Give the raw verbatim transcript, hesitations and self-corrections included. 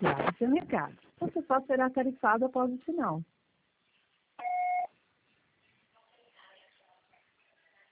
enviado seu recado. Você só será tarifado após o sinal.